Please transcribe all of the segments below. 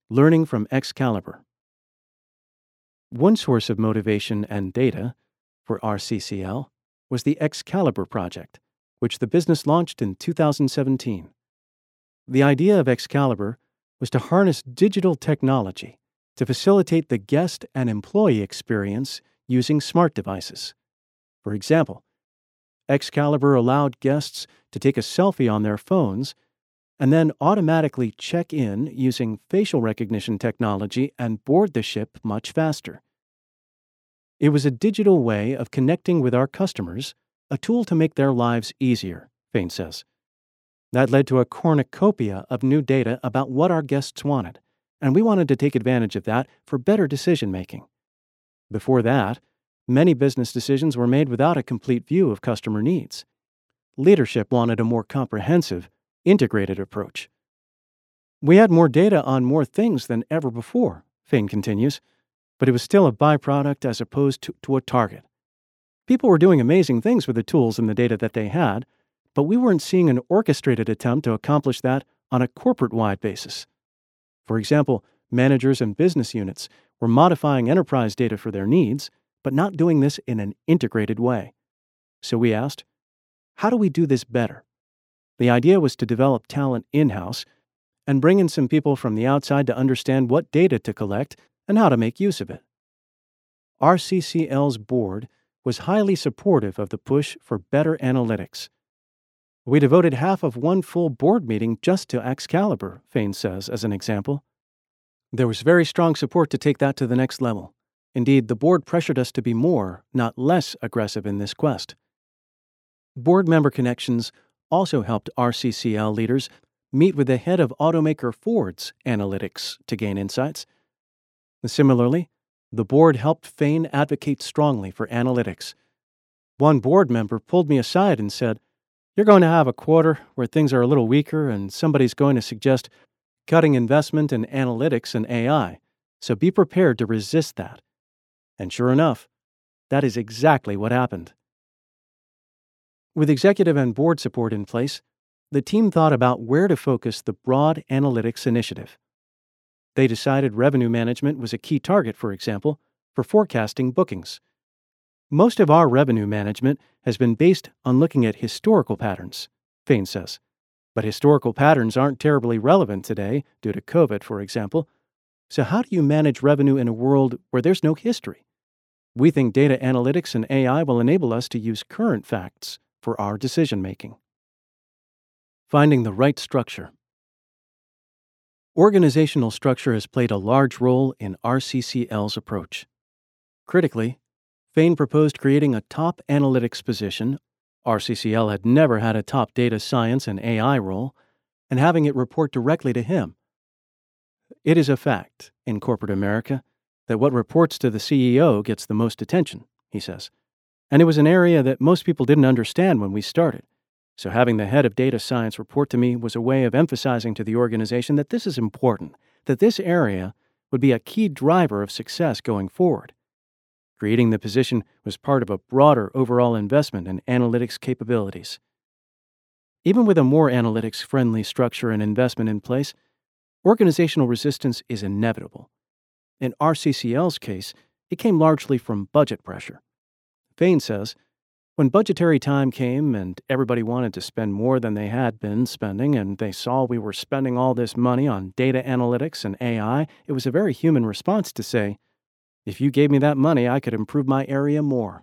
Learning from Excalibur. One source of motivation and data for RCCL was the Excalibur project, which the business launched in 2017. The idea of Excalibur was to harness digital technology to facilitate the guest and employee experience using smart devices. For example, Excalibur allowed guests to take a selfie on their phones and then automatically check in using facial recognition technology and board the ship much faster. It was a digital way of connecting with our customers, a tool to make their lives easier, Fain says. That led to a cornucopia of new data about what our guests wanted, and we wanted to take advantage of that for better decision-making. Before that, many business decisions were made without a complete view of customer needs. Leadership wanted a more comprehensive, integrated approach. We had more data on more things than ever before, Fain continues, but it was still a byproduct as opposed to a target. People were doing amazing things with the tools and the data that they had, but we weren't seeing an orchestrated attempt to accomplish that on a corporate-wide basis. For example, managers and business units were modifying enterprise data for their needs, but not doing this in an integrated way. So we asked, how do we do this better? The idea was to develop talent in-house and bring in some people from the outside to understand what data to collect and how to make use of it. RCCL's board was highly supportive of the push for better analytics. We devoted half of one full board meeting just to Excalibur, Fain says, as an example. There was very strong support to take that to the next level. Indeed, the board pressured us to be more, not less, aggressive in this quest. Board member connections also helped RCCL leaders meet with the head of automaker Ford's analytics to gain insights. Similarly, the board helped Fain advocate strongly for analytics. One board member pulled me aside and said, "You're going to have a quarter where things are a little weaker and somebody's going to suggest cutting investment in analytics and AI, so be prepared to resist that." And sure enough, that is exactly what happened. With executive and board support in place, the team thought about where to focus the broad analytics initiative. They decided revenue management was a key target, for example, for forecasting bookings. Most of our revenue management has been based on looking at historical patterns, Fain says. But historical patterns aren't terribly relevant today due to COVID, for example. So how do you manage revenue in a world where there's no history? We think data analytics and AI will enable us to use current facts for our decision-making. Finding the right structure. Organizational structure has played a large role in RCCL's approach. Critically, Fain proposed creating a top analytics position. RCCL had never had a top data science and AI role, and having it report directly to him. It is a fact in corporate America that what reports to the CEO gets the most attention, he says. And it was an area that most people didn't understand when we started. So having the head of data science report to me was a way of emphasizing to the organization that this is important, that this area would be a key driver of success going forward. Creating the position was part of a broader overall investment in analytics capabilities. Even with a more analytics-friendly structure and investment in place, organizational resistance is inevitable. In RCCL's case, it came largely from budget pressure. Fain says, when budgetary time came and everybody wanted to spend more than they had been spending and they saw we were spending all this money on data analytics and AI, it was a very human response to say, if you gave me that money, I could improve my area more.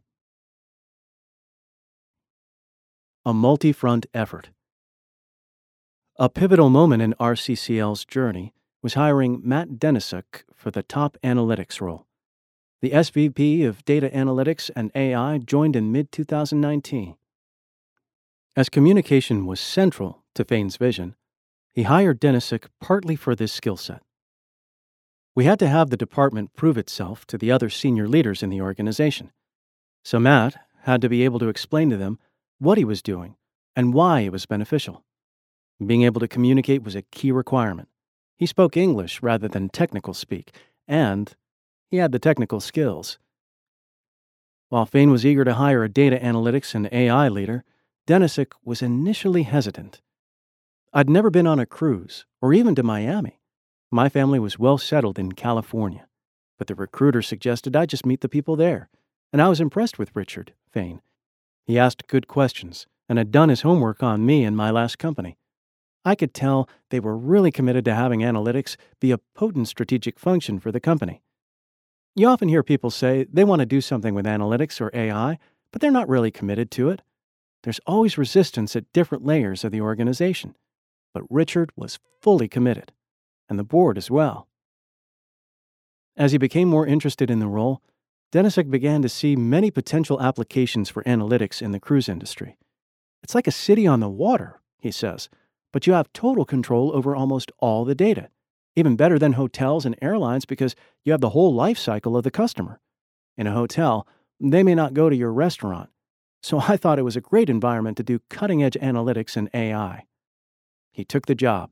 A multi-front effort. A pivotal moment in RCCL's journey was hiring Matt Denisuk for the top analytics role. The SVP of Data Analytics and AI joined in mid-2019. As communication was central to Fain's vision, he hired Denisuk partly for this skill set. We had to have the department prove itself to the other senior leaders in the organization. So Matt had to be able to explain to them what he was doing and why it was beneficial. Being able to communicate was a key requirement. He spoke English rather than technical speak, and he had the technical skills. While Fain was eager to hire a data analytics and AI leader, Denisuk was initially hesitant. I'd never been on a cruise, or even to Miami. My family was well settled in California, but the recruiter suggested I just meet the people there, and I was impressed with Richard Fain. He asked good questions and had done his homework on me and my last company. I could tell they were really committed to having analytics be a potent strategic function for the company. You often hear people say they want to do something with analytics or AI, but they're not really committed to it. There's always resistance at different layers of the organization. But Richard was fully committed, and the board as well. As he became more interested in the role, Denisek began to see many potential applications for analytics in the cruise industry. It's like a city on the water, he says, but you have total control over almost all the data, even better than hotels and airlines because you have the whole life cycle of the customer. In a hotel, they may not go to your restaurant, so I thought it was a great environment to do cutting-edge analytics and AI. He took the job.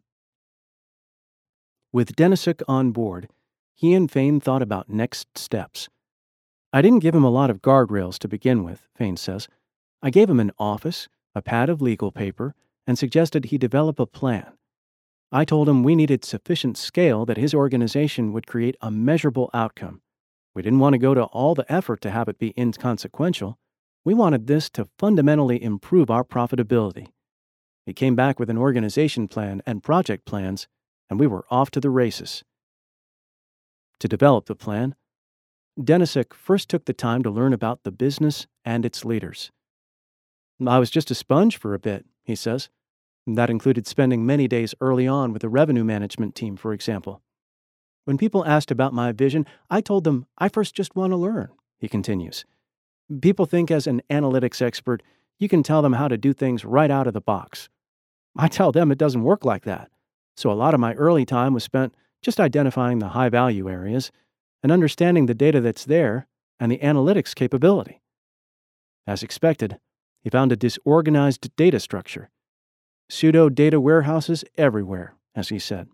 With Denisek on board, he and Fain thought about next steps. I didn't give him a lot of guardrails to begin with, Fain says. I gave him an office, a pad of legal paper, and suggested he develop a plan. I told him we needed sufficient scale that his organization would create a measurable outcome. We didn't want to go to all the effort to have it be inconsequential. We wanted this to fundamentally improve our profitability. He came back with an organization plan and project plans, and we were off to the races. To develop the plan, Denisek first took the time to learn about the business and its leaders. I was just a sponge for a bit, he says. That included spending many days early on with the revenue management team, for example. When people asked about my vision, I told them I first just want to learn, he continues. People think as an analytics expert, you can tell them how to do things right out of the box. I tell them it doesn't work like that. So a lot of my early time was spent just identifying the high-value areas and understanding the data that's there and the analytics capability. As expected, he found a disorganized data structure. Pseudo data warehouses everywhere, as he said.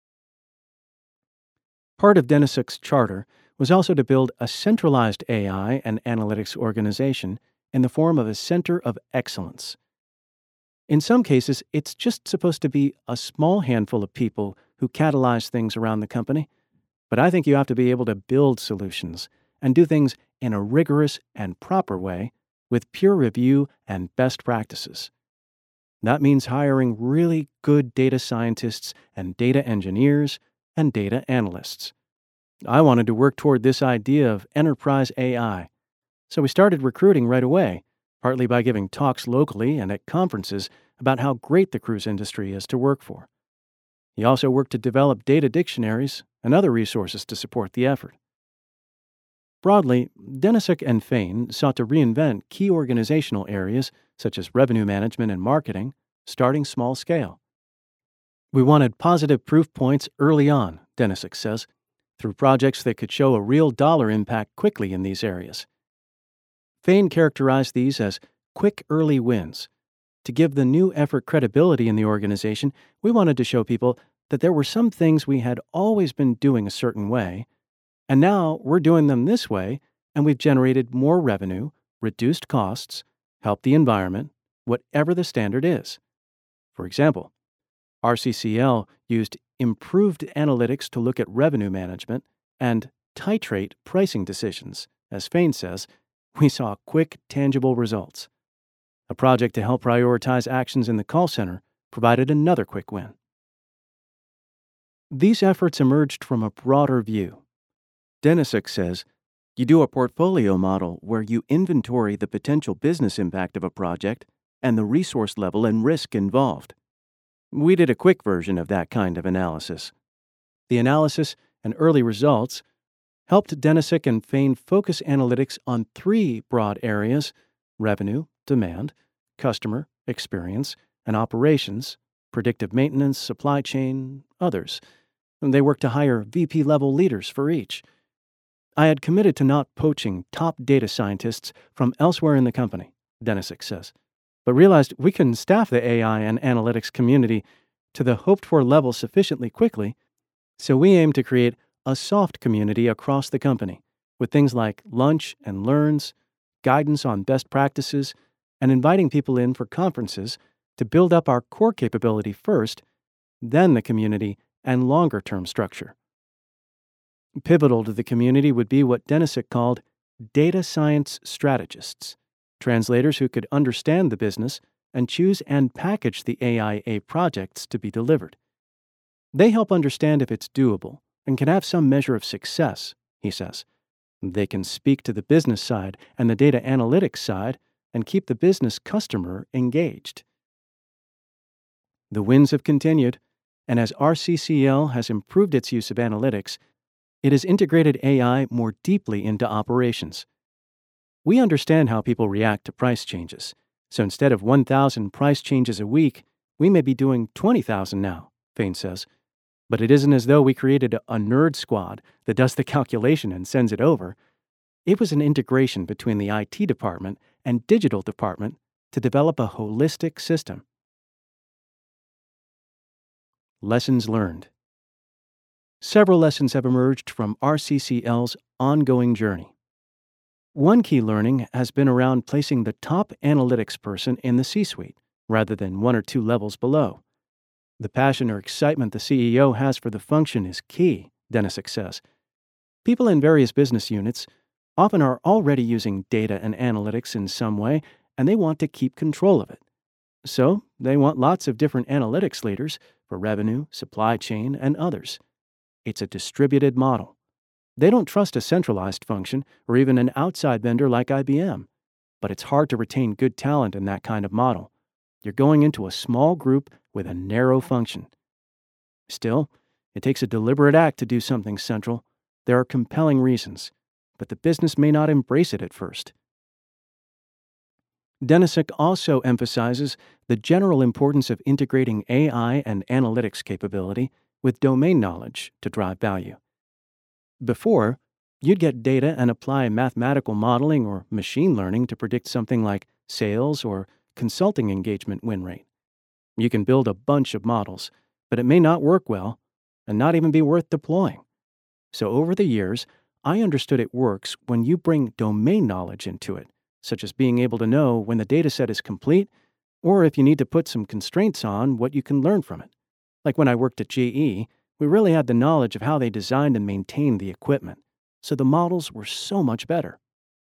Part of Denisek's charter was also to build a centralized AI and analytics organization in the form of a center of excellence. In some cases, it's just supposed to be a small handful of people who catalyze things around the company, but I think you have to be able to build solutions and do things in a rigorous and proper way with peer review and best practices. That means hiring really good data scientists and data engineers and data analysts. I wanted to work toward this idea of enterprise AI, so we started recruiting right away, partly by giving talks locally and at conferences about how great the cruise industry is to work for. He also worked to develop data dictionaries and other resources to support the effort. Broadly, Denisek and Fain sought to reinvent key organizational areas such as revenue management and marketing, starting small scale. We wanted positive proof points early on, Denisek says, through projects that could show a real dollar impact quickly in these areas. Fain characterized these as quick early wins. To give the new effort credibility in the organization, we wanted to show people that there were some things we had always been doing a certain way, and now we're doing them this way, and we've generated more revenue, reduced costs, helped the environment, whatever the standard is. For example, RCCL used improved analytics to look at revenue management and titrate pricing decisions. As Fain says, we saw quick, tangible results. A project to help prioritize actions in the call center provided another quick win. These efforts emerged from a broader view. Denisek says, you do a portfolio model where you inventory the potential business impact of a project and the resource level and risk involved. We did a quick version of that kind of analysis. The analysis and early results helped Denisek and Fain focus analytics on 3 broad areas: revenue, demand, customer, experience, and operations, predictive maintenance, supply chain, others. And they worked to hire VP-level leaders for each. I had committed to not poaching top data scientists from elsewhere in the company, Denisek says, but realized we couldn't staff the AI and analytics community to the hoped-for level sufficiently quickly, so we aimed to create a soft community across the company, with things like lunch and learns, guidance on best practices, and inviting people in for conferences to build up our core capability first, then the community and longer-term structure. Pivotal to the community would be what Denisik called data science strategists, translators who could understand the business and choose and package the AIA projects to be delivered. They help understand if it's doable and can have some measure of success, he says. They can speak to the business side and the data analytics side and keep the business customer engaged. The wins have continued, and as RCCL has improved its use of analytics, it has integrated AI more deeply into operations. We understand how people react to price changes, so instead of 1,000 price changes a week, we may be doing 20,000 now, Fain says. But it isn't as though we created a nerd squad that does the calculation and sends it over. It was an integration between the IT department and digital department to develop a holistic system. Lessons learned. Several lessons have emerged from RCCL's ongoing journey. One key learning has been around placing the top analytics person in the C-suite, rather than one or two levels below. The passion or excitement the CEO has for the function is key, Denisik says. People in various business units often are already using data and analytics in some way, and they want to keep control of it. So, they want lots of different analytics leaders for revenue, supply chain, and others. It's a distributed model. They don't trust a centralized function or even an outside vendor like IBM. But it's hard to retain good talent in that kind of model. You're going into a small group with a narrow function. Still, it takes a deliberate act to do something central. There are compelling reasons, but the business may not embrace it at first. Denisik also emphasizes the general importance of integrating AI and analytics capability with domain knowledge to drive value. Before, you'd get data and apply mathematical modeling or machine learning to predict something like sales or consulting engagement win rate. You can build a bunch of models, but it may not work well and not even be worth deploying. So over the years, I understood it works when you bring domain knowledge into it, such as being able to know when the dataset is complete or if you need to put some constraints on what you can learn from it. Like when I worked at GE, we really had the knowledge of how they designed and maintained the equipment, so the models were so much better.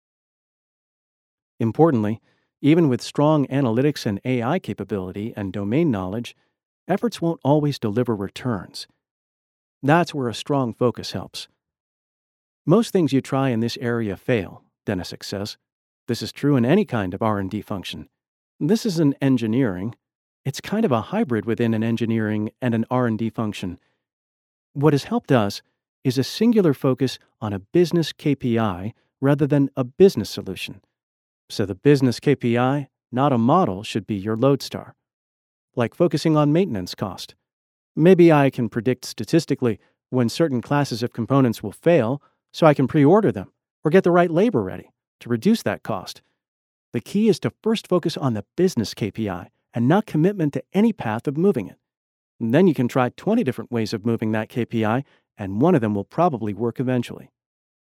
Importantly, even with strong analytics and AI capability and domain knowledge, efforts won't always deliver returns. That's where a strong focus helps. Most things you try in this area fail, Denisik says. This is true in any kind of R&D function. This isn't engineering. It's kind of a hybrid within an engineering and an R&D function. What has helped us is a singular focus on a business KPI rather than a business solution. So the business KPI, not a model, should be your lodestar. Like focusing on maintenance cost. Maybe I can predict statistically when certain classes of components will fail, so I can pre-order them or get the right labor ready to reduce that cost. The key is to first focus on the business KPI and not commitment to any path of moving it. And then you can try 20 different ways of moving that KPI, and one of them will probably work eventually.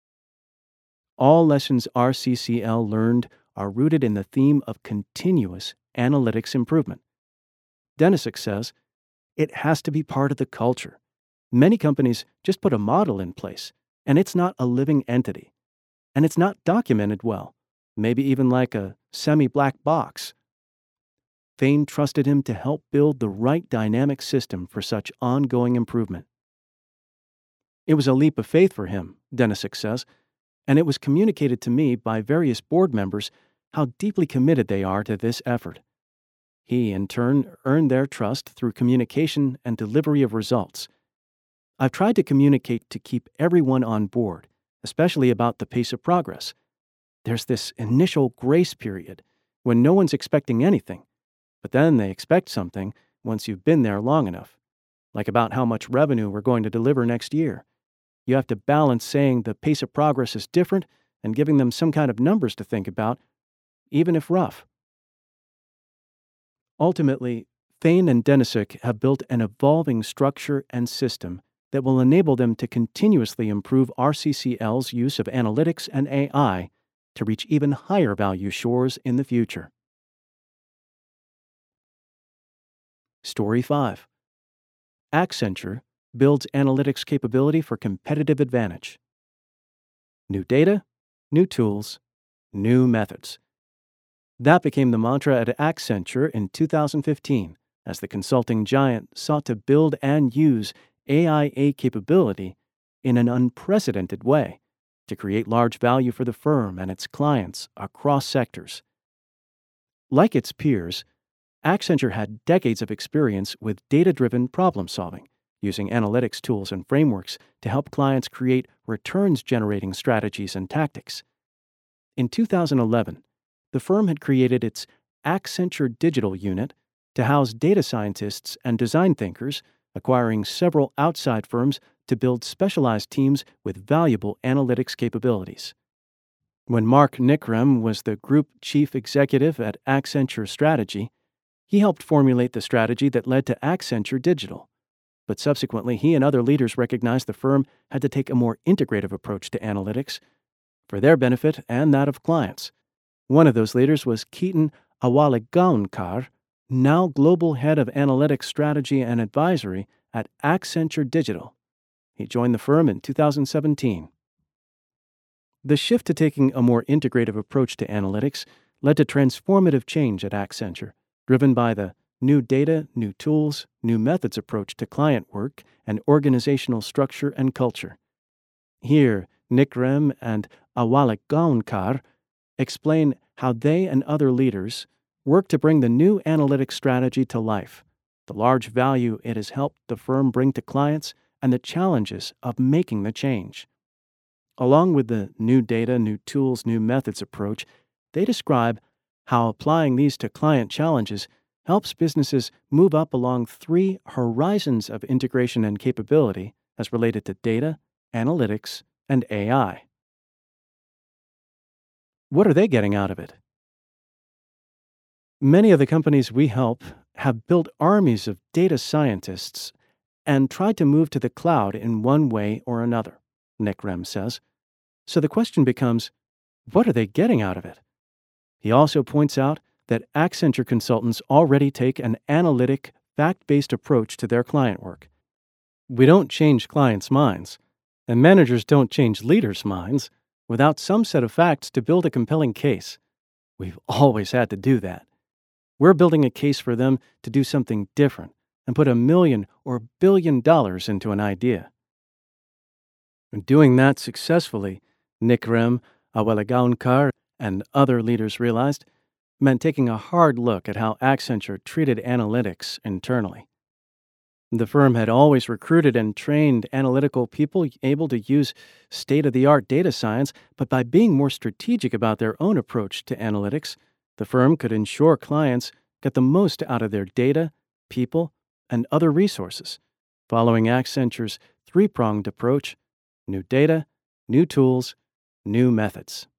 All lessons RCCL learned are rooted in the theme of continuous analytics improvement. Denisik says, it has to be part of the culture. Many companies just put a model in place, and it's not a living entity. And it's not documented well, maybe even like a semi-black box. Fain trusted him to help build the right dynamic system for such ongoing improvement. It was a leap of faith for him, Denisik says, and it was communicated to me by various board members how deeply committed they are to this effort. He, in turn, earned their trust through communication and delivery of results. I've tried to communicate to keep everyone on board, especially about the pace of progress. There's this initial grace period when no one's expecting anything, but then they expect something once you've been there long enough, like about how much revenue we're going to deliver next year. You have to balance saying the pace of progress is different and giving them some kind of numbers to think about, even if rough. Ultimately, Fain and Denisik have built an evolving structure and system that will enable them to continuously improve RCCL's use of analytics and AI to reach even higher value shores in the future. Story 5. Accenture builds analytics capability for competitive advantage. New data, new tools, new methods. That became the mantra at Accenture in 2015 as the consulting giant sought to build and use AIA capability in an unprecedented way to create large value for the firm and its clients across sectors. Like its peers, Accenture had decades of experience with data-driven problem-solving, using analytics tools and frameworks to help clients create returns-generating strategies and tactics. In 2011, the firm had created its Accenture Digital unit to house data scientists and design thinkers, acquiring several outside firms to build specialized teams with valuable analytics capabilities. When Mark Knickrehm was the group chief executive at Accenture Strategy, he helped formulate the strategy that led to Accenture Digital. But subsequently, he and other leaders recognized the firm had to take a more integrative approach to analytics for their benefit and that of clients. One of those leaders was Keaton Awalegaonkar, now global head of analytics strategy and advisory at Accenture Digital. He joined the firm in 2017. The shift to taking a more integrative approach to analytics led to transformative change at Accenture, driven by the new data, new tools, new methods approach to client work and organizational structure and culture. Here, Knickrehm and Awalegaonkar explain how they and other leaders work to bring the new analytics strategy to life, the large value it has helped the firm bring to clients, and the challenges of making the change. Along with the new data, new tools, new methods approach, they describe how applying these to client challenges helps businesses move up along 3 horizons of integration and capability as related to data, analytics, and AI. What are they getting out of it? Many of the companies we help have built armies of data scientists and tried to move to the cloud in one way or another, Knickrehm says. So the question becomes, what are they getting out of it? He also points out that Accenture consultants already take an analytic, fact-based approach to their client work. We don't change clients' minds, and managers don't change leaders' minds without some set of facts to build a compelling case. We've always had to do that. We're building a case for them to do something different and put $1 million or $1 billion into an idea. And doing that successfully, Knickrehm, Awalegaonkar, and other leaders realized, meant taking a hard look at how Accenture treated analytics internally. The firm had always recruited and trained analytical people able to use state-of-the-art data science, but by being more strategic about their own approach to analytics, the firm could ensure clients got the most out of their data, people, and other resources, following Accenture's 3-pronged approach: new data, new tools, new methods.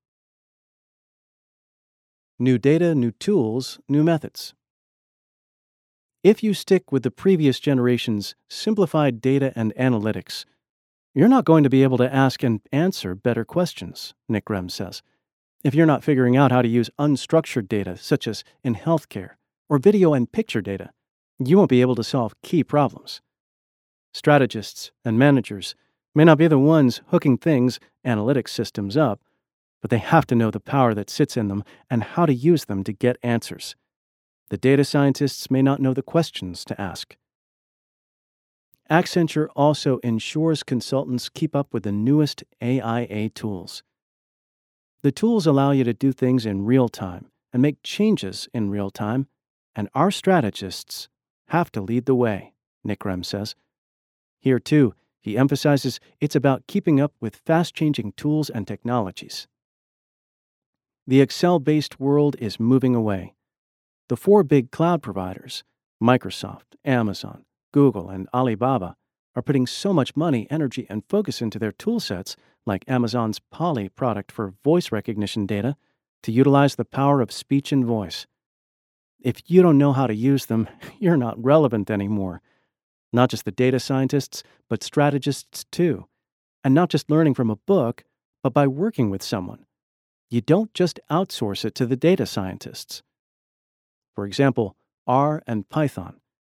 New data, new tools, new methods. If you stick with the previous generation's simplified data and analytics, you're not going to be able to ask and answer better questions, Knickrehm says. If you're not figuring out how to use unstructured data, such as in healthcare, or video and picture data, you won't be able to solve key problems. Strategists and managers may not be the ones hooking things, analytics systems up, but they have to know the power that sits in them and how to use them to get answers. The data scientists may not know the questions to ask. Accenture also ensures consultants keep up with the newest AIA tools. The tools allow you to do things in real time and make changes in real time, and our strategists have to lead the way, Knickrehm says. Here, too, he emphasizes it's about keeping up with fast-changing tools and technologies. The Excel-based world is moving away. The 4 big cloud providers, Microsoft, Amazon, Google, and Alibaba, are putting so much money, energy, and focus into their toolsets, like Amazon's Polly product for voice recognition data, to utilize the power of speech and voice. If you don't know how to use them, you're not relevant anymore. Not just the data scientists, but strategists too. And not just learning from a book, but by working with someone. You don't just outsource it to the data scientists. For example, R and Python,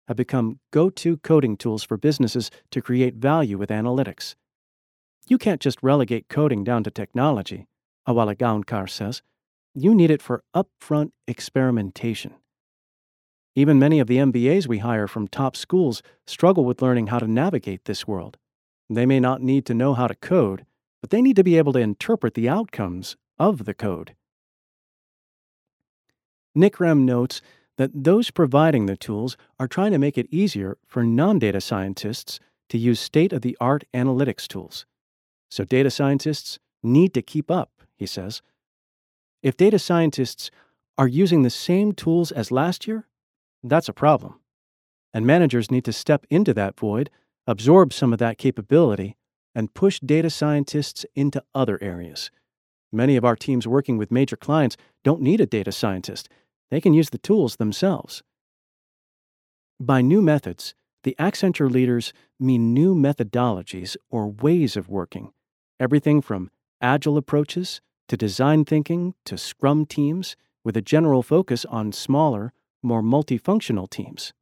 have become go-to coding tools for businesses to create value with analytics. You can't just relegate coding down to technology, Awalagaonkar says. You need it for upfront experimentation. Even many of the MBAs we hire from top schools struggle with learning how to navigate this world. They may not need to know how to code, but they need to be able to interpret the outcomes of the code. Nick Rem notes that those providing the tools are trying to make it easier for non-data scientists to use state-of-the-art analytics tools. So data scientists need to keep up, he says. If data scientists are using the same tools as last year, that's a problem. And managers need to step into that void, absorb some of that capability, and push data scientists into other areas. Many of our teams working with major clients don't need a data scientist. They can use the tools themselves. By new methods, the Accenture leaders mean new methodologies or ways of working, everything from agile approaches to design thinking to Scrum teams, with a general focus on smaller, more multifunctional teams.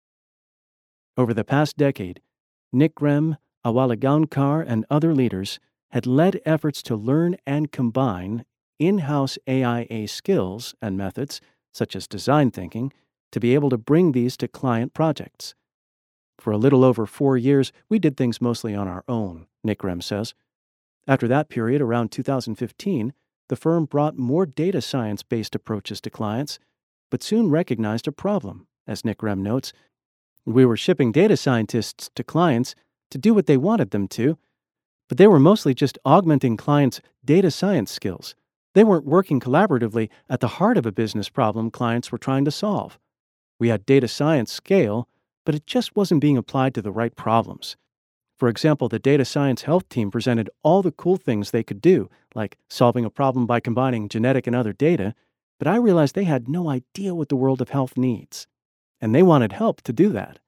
Over the past decade, Nick Rem, Awalagaonkar, and other leaders had led efforts to learn and combine in-house AIA skills and methods, such as design thinking, to be able to bring these to client projects. For a little over 4 years, we did things mostly on our own, Nick Rem says. After that period, around 2015, the firm brought more data science-based approaches to clients, but soon recognized a problem, as Nick Rem notes. We were shipping data scientists to clients to do what they wanted them to, but they were mostly just augmenting clients' data science skills. They weren't working collaboratively at the heart of a business problem clients were trying to solve. We had data science scale, but it just wasn't being applied to the right problems. For example, the data science health team presented all the cool things they could do, like solving a problem by combining genetic and other data, but I realized they had no idea what the world of health needs, and they wanted help to do that.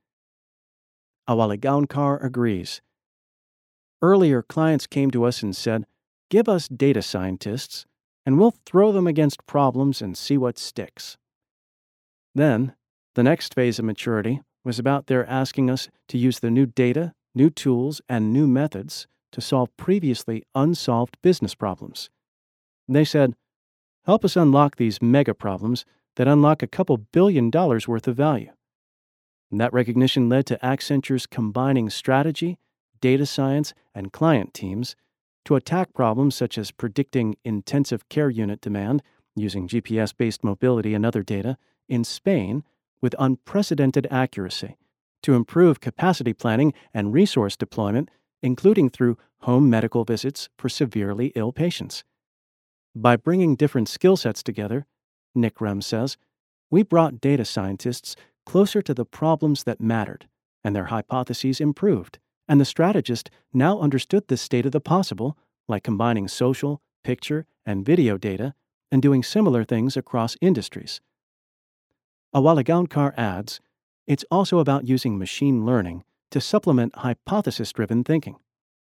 Awalagaonkar agrees. Earlier, clients came to us and said, "Give us data scientists, and we'll throw them against problems and see what sticks." Then, the next phase of maturity was about their asking us to use the new data, new tools, and new methods to solve previously unsolved business problems. They said, "Help us unlock these mega problems that unlock a couple $1 billion worth of value." And that recognition led to Accenture's combining strategy, data science, and client teams to attack problems such as predicting intensive care unit demand using GPS-based mobility and other data in Spain with unprecedented accuracy, to improve capacity planning and resource deployment, including through home medical visits for severely ill patients. By bringing different skill sets together, Nick Rem says, we brought data scientists closer to the problems that mattered, and their hypotheses improved, and the strategist now understood the state of the possible, like combining social, picture, and video data, and doing similar things across industries. Awalagaonkar adds, it's also about using machine learning to supplement hypothesis-driven thinking.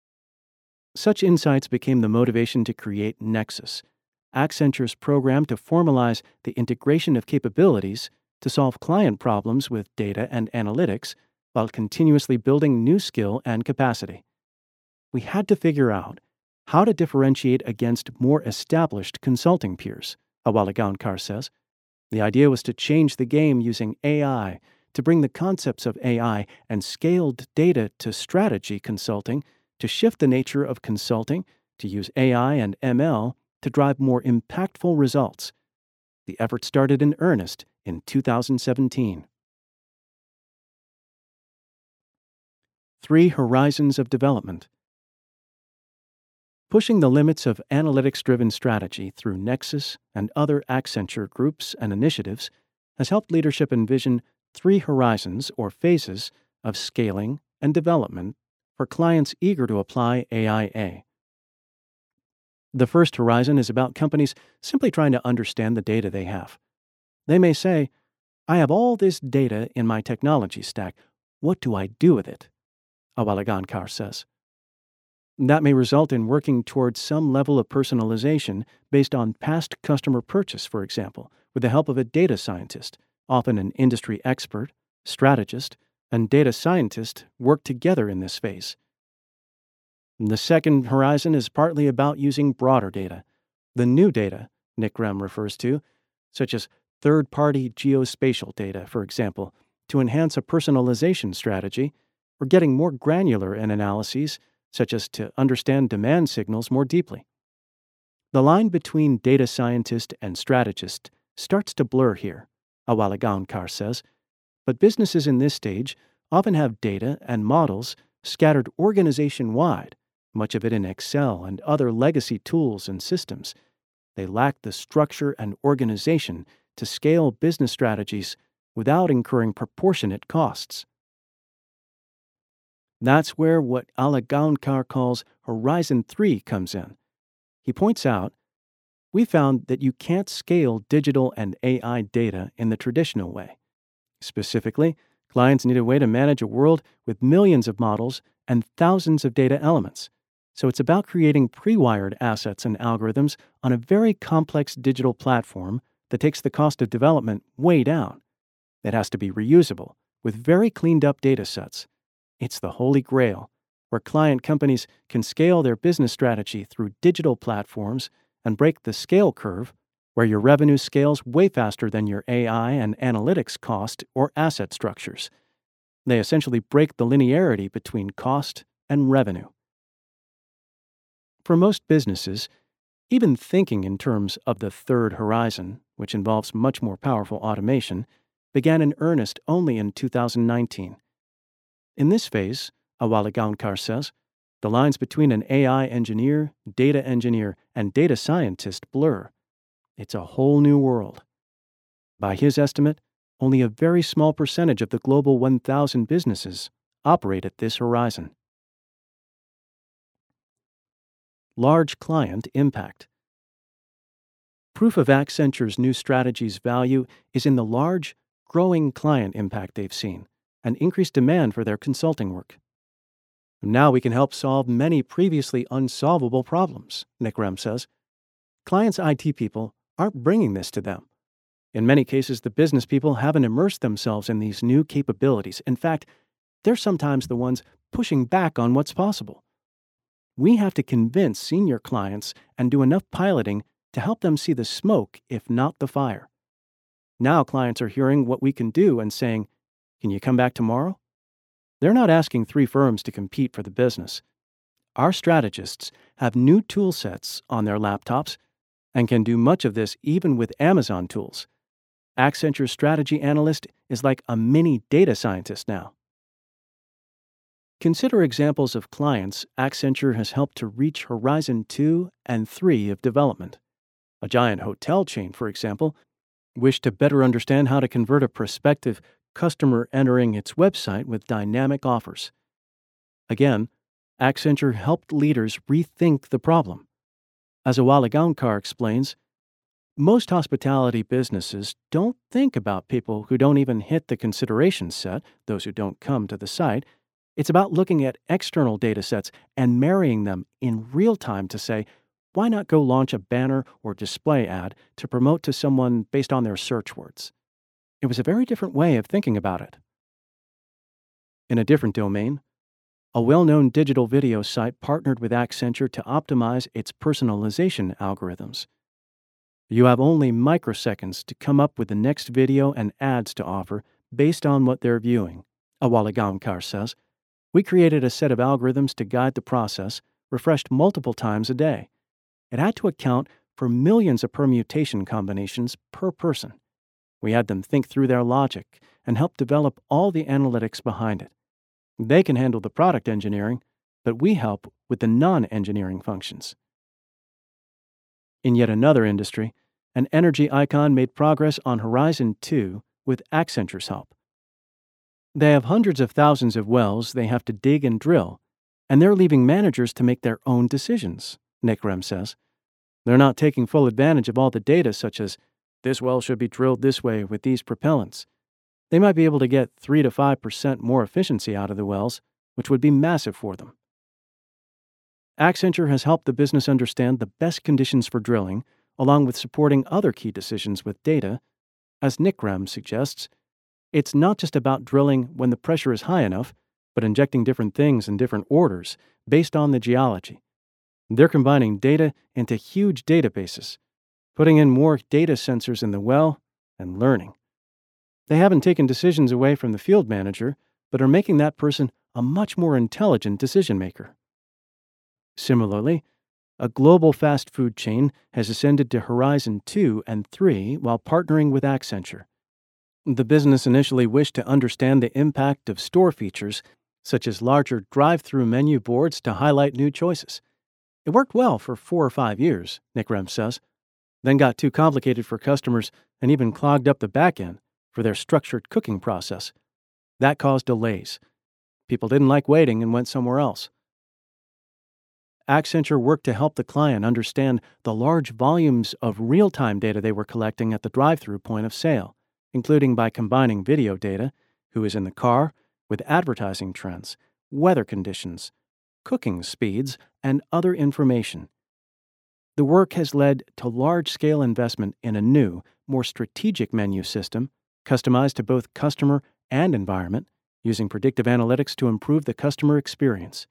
Such insights became the motivation to create Nexus, Accenture's program to formalize the integration of capabilities to solve client problems with data and analytics while continuously building new skill and capacity. We had to figure out how to differentiate against more established consulting peers, Awalagaonkar says. The idea was to change the game using AI, to bring the concepts of AI and scaled data to strategy consulting, to shift the nature of consulting, to use AI and ML to drive more impactful results. The effort started in earnest in 2017. 3 Horizons of Development. Pushing the limits of analytics-driven strategy through Nexus and other Accenture groups and initiatives has helped leadership envision 3 horizons or phases of scaling and development for clients eager to apply AIA. The first horizon is about companies simply trying to understand the data they have. They may say, I have all this data in my technology stack. What do I do with it? Awalagaonkar says. That may result in working towards some level of personalization based on past customer purchase, for example, with the help of a data scientist, often an industry expert, strategist, and data scientist work together in this phase. The second horizon is partly about using broader data, the new data Nick Grem refers to, such as third-party geospatial data, for example, to enhance a personalization strategy, or getting more granular in analyses, such as to understand demand signals more deeply. The line between data scientist and strategist starts to blur here, Awalagaonkar says, but businesses in this stage often have data and models scattered organization-wide, much of it in Excel and other legacy tools and systems. They lack the structure and organization to scale business strategies without incurring proportionate costs. That's where what Awalagaonkar calls Horizon 3 comes in. He points out, we found that you can't scale digital and AI data in the traditional way. Specifically, clients need a way to manage a world with millions of models and thousands of data elements. So it's about creating pre-wired assets and algorithms on a very complex digital platform that takes the cost of development way down. It has to be reusable, with very cleaned up data sets. It's the holy grail, where client companies can scale their business strategy through digital platforms and break the scale curve, where your revenue scales way faster than your AI and analytics cost or asset structures. They essentially break the linearity between cost and revenue. For most businesses, even thinking in terms of the third horizon, which involves much more powerful automation, began in earnest only in 2019. In this phase, Awalagaonkar says, the lines between an AI engineer, and data scientist blur. It's a whole new world. By his estimate, only a very small percentage of the global 1,000 businesses operate at this horizon. Large client impact. Proof of Accenture's new strategy's value is in the large, growing client impact they've seen and increased demand for their consulting work. Now we can help solve many previously unsolvable problems, Nick Grem says. Clients' IT people aren't bringing this to them. In many cases, the business people haven't immersed themselves in these new capabilities. In fact, they're sometimes the ones pushing back on what's possible. We have to convince senior clients and do enough piloting to help them see the smoke, if not the fire. Now clients are hearing what we can do and saying, "Can you come back tomorrow?" They're not asking 3 firms to compete for the business. Our strategists have new tool sets on their laptops and can do much of this even with Amazon tools. Accenture's strategy analyst is like a mini data scientist now. Consider examples of clients Accenture has helped to reach Horizon 2 and 3 of development. A giant hotel chain, for example, wished to better understand how to convert a prospective customer entering its website with dynamic offers. Again, Accenture helped leaders rethink the problem. As Awalagaonkar explains, most hospitality businesses don't think about people who don't even hit the consideration set, those who don't come to the site. It's about looking at external data sets and marrying them in real time to say, why not go launch a banner or display ad to promote to someone based on their search words? It was a very different way of thinking about it. In a different domain, a well-known digital video site partnered with Accenture to optimize its personalization algorithms. You have only microseconds to come up with the next video and ads to offer based on what they're viewing, Awalagaonkar says. We created a set of algorithms to guide the process, refreshed multiple times a day. It had to account for millions of permutation combinations per person. We had them think through their logic and help develop all the analytics behind it. They can handle the product engineering, but we help with the non-engineering functions. In yet another industry, an energy icon made progress on Horizon 2 with Accenture's help. They have hundreds of thousands of wells they have to dig and drill, and they're leaving managers to make their own decisions, Nick Grem says. They're not taking full advantage of all the data, such as, this well should be drilled this way with these propellants. They might be able to get 3 to 5% more efficiency out of the wells, which would be massive for them. Accenture has helped the business understand the best conditions for drilling, along with supporting other key decisions with data. As Nick Grem suggests, It's not just about drilling when the pressure is high enough, but injecting different things in different orders based on the geology. They're combining data into huge databases, putting in more data sensors in the well, and learning. They haven't taken decisions away from the field manager, but are making that person a much more intelligent decision maker. Similarly, a global fast food chain has ascended to Horizon 2 and 3 while partnering with Accenture. The business initially wished to understand the impact of store features, such as larger drive-through menu boards to highlight new choices. It worked well for 4 or 5 years, Nick Rem says, then got too complicated for customers and even clogged up the back end for their structured cooking process. That caused delays. People didn't like waiting and went somewhere else. Accenture worked to help the client understand the large volumes of real-time data they were collecting at the drive-through point of sale, including by combining video data, who is in the car, with advertising trends, weather conditions, cooking speeds, and other information. The work has led to large-scale investment in a new, more strategic menu system, customized to both customer and environment, using predictive analytics to improve the customer experience.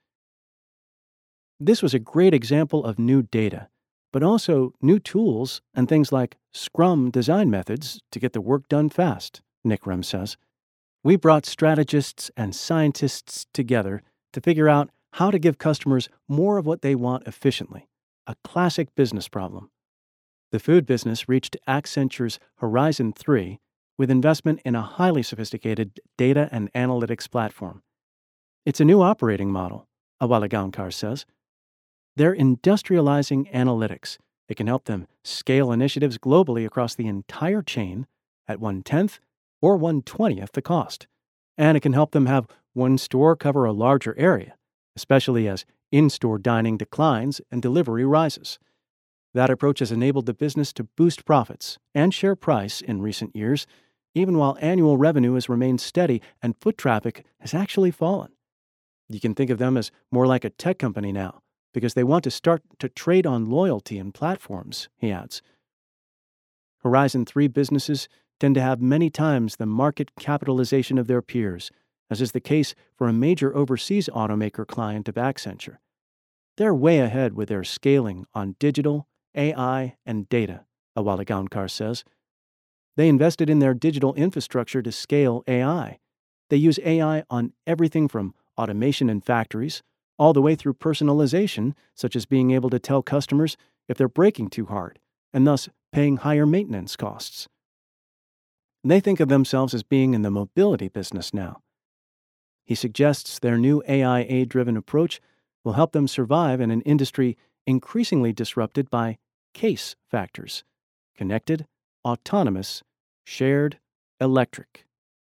This was a great example of new data, but also new tools and things like Scrum design methods to get the work done fast, Nick Rem says. We brought strategists and scientists together to figure out how to give customers more of what they want efficiently, a classic business problem. The food business reached Accenture's Horizon 3 with investment in a highly sophisticated data and analytics platform. It's a new operating model, Awalagaonkar says. They're industrializing analytics. It can help them scale initiatives globally across the entire chain at 1/10 or 1/20th the cost. And it can help them have one store cover a larger area, especially as in-store dining declines and delivery rises. That approach has enabled the business to boost profits and share price in recent years, even while annual revenue has remained steady and foot traffic has actually fallen. You can think of them as more like a tech company now, because they want to start to trade on loyalty and platforms, he adds. Horizon 3 businesses tend to have many times the market capitalization of their peers, as is the case for a major overseas automaker client of Accenture. They're way ahead with their scaling on digital, AI, and data, Awalagaonkar says. They invested in their digital infrastructure to scale AI. They use AI on everything from automation in factories all the way through personalization, such as being able to tell customers if they're braking too hard, and thus paying higher maintenance costs. They think of themselves as being in the mobility business now. He suggests their new AI-driven approach will help them survive in an industry increasingly disrupted by CASE factors: connected, autonomous, shared, electric.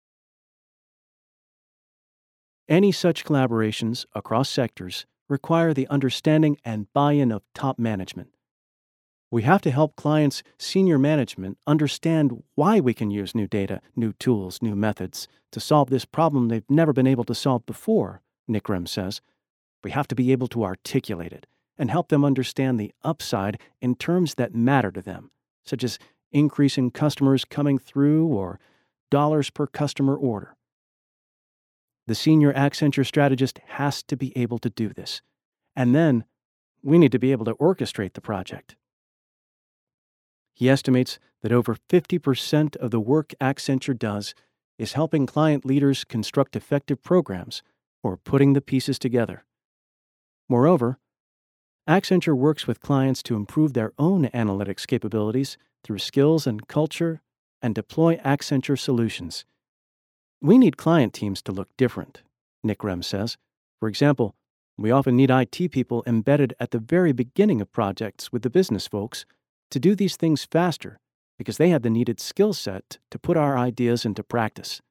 Any such collaborations across sectors require the understanding and buy-in of top management. We have to help clients' senior management understand why we can use new data, new tools, new methods to solve this problem they've never been able to solve before, Nick Rem says. We have to be able to articulate it and help them understand the upside in terms that matter to them, such as increasing customers coming through or dollars per customer order. The senior Accenture strategist has to be able to do this. And then we need to be able to orchestrate the project. He estimates that over 50% of the work Accenture does is helping client leaders construct effective programs or putting the pieces together. Moreover, Accenture works with clients to improve their own analytics capabilities through skills and culture and deploy Accenture solutions. We need client teams to look different, Nick Rem says. For example, we often need IT people embedded at the very beginning of projects with the business folks to do these things faster because they have the needed skill set to put our ideas into practice.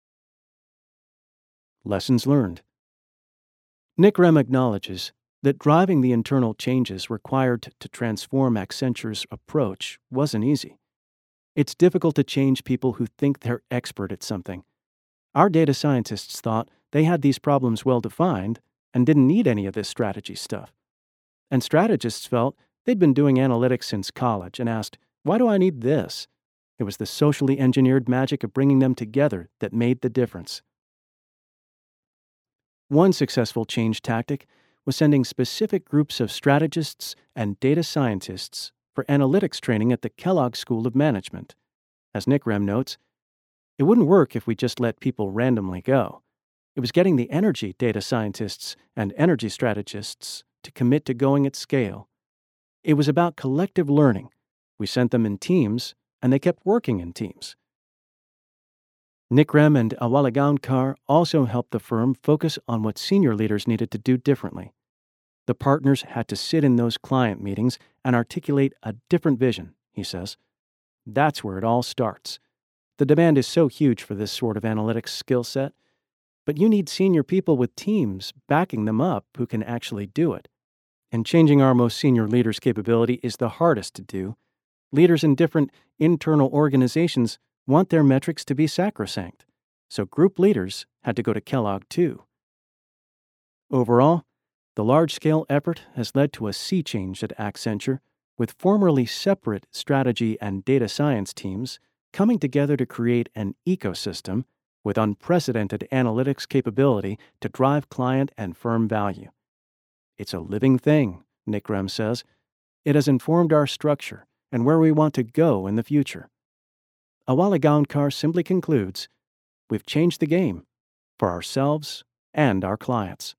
Lessons learned. Nick Rem acknowledges that driving the internal changes required to transform Accenture's approach wasn't easy. It's difficult to change people who think they're expert at something. Our data scientists thought they had these problems well defined and didn't need any of this strategy stuff. And strategists felt they'd been doing analytics since college and asked, why do I need this? It was the socially engineered magic of bringing them together that made the difference. One successful change tactic was sending specific groups of strategists and data scientists for analytics training at the Kellogg School of Management. As Nick Rem notes, it wouldn't work if we just let people randomly go. It was getting the energy data scientists and energy strategists to commit to going at scale. It was about collective learning. We sent them in teams, and they kept working in teams. Nick Rem and Awala Gaunkar also helped the firm focus on what senior leaders needed to do differently. The partners had to sit in those client meetings and articulate a different vision, he says. That's where it all starts. The demand is so huge for this sort of analytics skill set, but you need senior people with teams backing them up who can actually do it. And changing our most senior leaders' capability is the hardest to do. Leaders in different internal organizations want their metrics to be sacrosanct, so group leaders had to go to Kellogg too. Overall, the large-scale effort has led to a sea change at Accenture, with formerly separate strategy and data science teams coming together to create an ecosystem with unprecedented analytics capability to drive client and firm value. It's a living thing, Nick Rem says. It has informed our structure and where we want to go in the future. Awala Gaunkar simply concludes, we've changed the game for ourselves and our clients.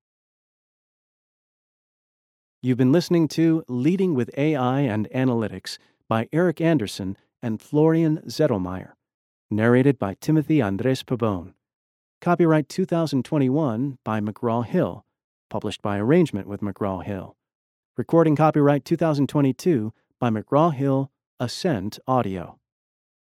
You've been listening to Leading with AI and Analytics by Eric Anderson and Florian Zettelmeier, narrated by Timothy Andres Pabon. Copyright 2021 by McGraw-Hill, published by arrangement with McGraw-Hill. Recording copyright 2022 by McGraw-Hill Ascent Audio.